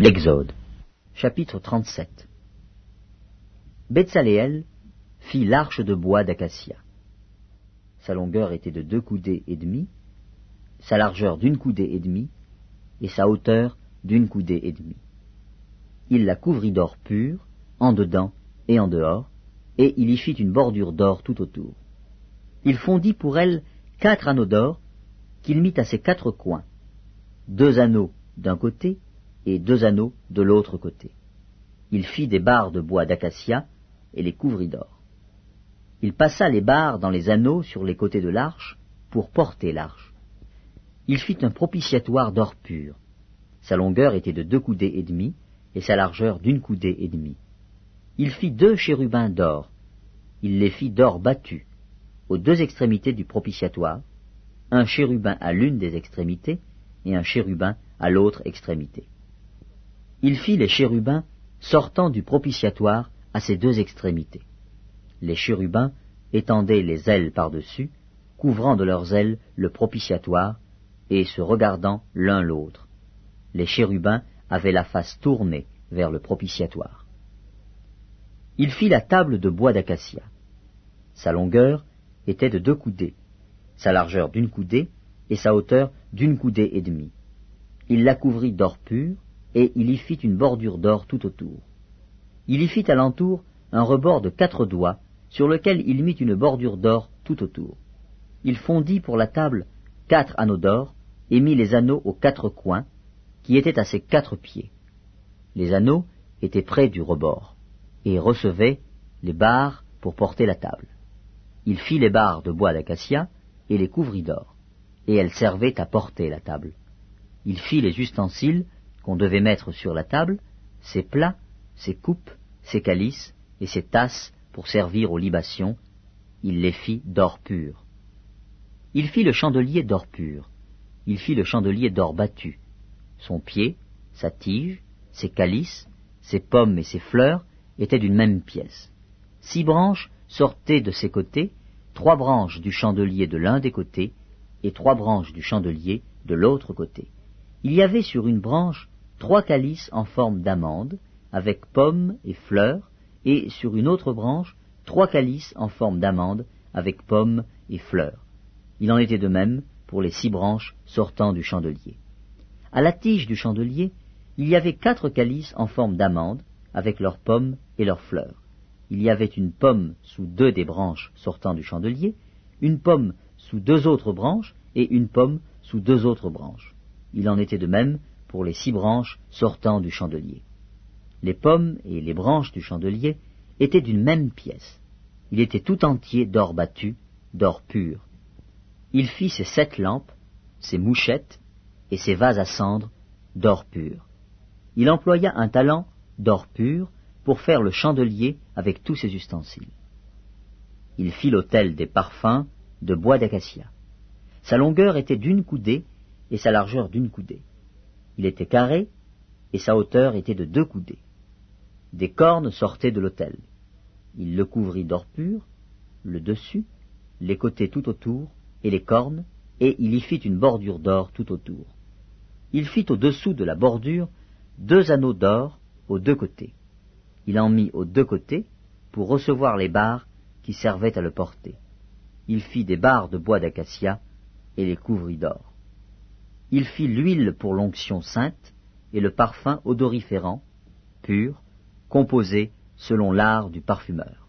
L'Exode, chapitre 37. Betsaléel fit l'arche de bois d'acacia. Sa longueur était de 2 coudées et demie, sa largeur d'1 coudée et demie, et sa hauteur d'1 coudée et demie. Il la couvrit d'or pur, en dedans et en dehors, et il y fit une bordure d'or tout autour. Il fondit pour elle 4 anneaux d'or, qu'il mit à ses 4 coins, 2 anneaux d'un côté et 2 anneaux de l'autre côté. Il fit des barres de bois d'acacia et les couvrit d'or. Il passa les barres dans les anneaux sur les côtés de l'arche pour porter l'arche. Il fit un propitiatoire d'or pur. Sa longueur était de 2 coudées et demie et sa largeur d'1 coudée et demie. Il fit 2 chérubins d'or. Il les fit d'or battu aux 2 extrémités du propitiatoire, un chérubin à l'une des extrémités et un chérubin à l'autre extrémité. Il fit les chérubins sortant du propitiatoire à ses 2 extrémités. Les chérubins étendaient les ailes par-dessus, couvrant de leurs ailes le propitiatoire, et se regardant l'un l'autre. Les chérubins avaient la face tournée vers le propitiatoire. Il fit la table de bois d'acacia. Sa longueur était de 2 coudées, sa largeur d'1 coudée et sa hauteur d'1 coudée et demie. Il la couvrit d'or pur, et il y fit une bordure d'or tout autour. Il y fit alentour un rebord de 4 doigts, sur lequel il mit une bordure d'or tout autour. Il fondit pour la table 4 anneaux d'or, et mit les anneaux aux 4 coins, qui étaient à ses 4 pieds. Les anneaux étaient près du rebord, et recevaient les barres pour porter la table. Il fit les barres de bois d'acacia, et les couvrit d'or, et elles servaient à porter la table. Il fit les ustensiles qu'on devait mettre sur la table, ses plats, ses coupes, ses calices et ses tasses pour servir aux libations. Il les fit d'or pur. Il fit le chandelier d'or pur. Il fit le chandelier d'or battu. Son pied, sa tige, ses calices, ses pommes et ses fleurs étaient d'une même pièce. 6 branches sortaient de ses côtés, 3 branches du chandelier de l'un des côtés et 3 branches du chandelier de l'autre côté. Il y avait sur une branche 3 calices en forme d'amande, avec pommes et fleurs, et sur une autre branche 3 calices en forme d'amande, avec pommes et fleurs. Il en était de même pour les 6 branches sortant du chandelier. À la tige du chandelier, il y avait 4 calices en forme d'amande, avec leurs pommes et leurs fleurs. Il y avait une pomme sous 2 des branches sortant du chandelier, une pomme sous 2 autres branches, et une pomme sous 2 autres branches. Il en était de même pour les 6 branches sortant du chandelier. Les pommes et les branches du chandelier étaient d'une même pièce. Il était tout entier d'or battu, d'or pur. Il fit ses 7 lampes, ses mouchettes et ses vases à cendre d'or pur. Il employa un talent d'or pur pour faire le chandelier avec tous ses ustensiles. Il fit l'autel des parfums de bois d'acacia. Sa longueur était d'1 coudée et sa largeur d'1 coudée. Il était carré et sa hauteur était de 2 coudées. Des cornes sortaient de l'autel. Il le couvrit d'or pur, le dessus, les côtés tout autour et les cornes, et il y fit une bordure d'or tout autour. Il fit au-dessous de la bordure 2 anneaux d'or aux 2 côtés. Il en mit aux 2 côtés pour recevoir les barres qui servaient à le porter. Il fit des barres de bois d'acacia et les couvrit d'or. Il fit l'huile pour l'onction sainte et le parfum odoriférant, pur, composé selon l'art du parfumeur.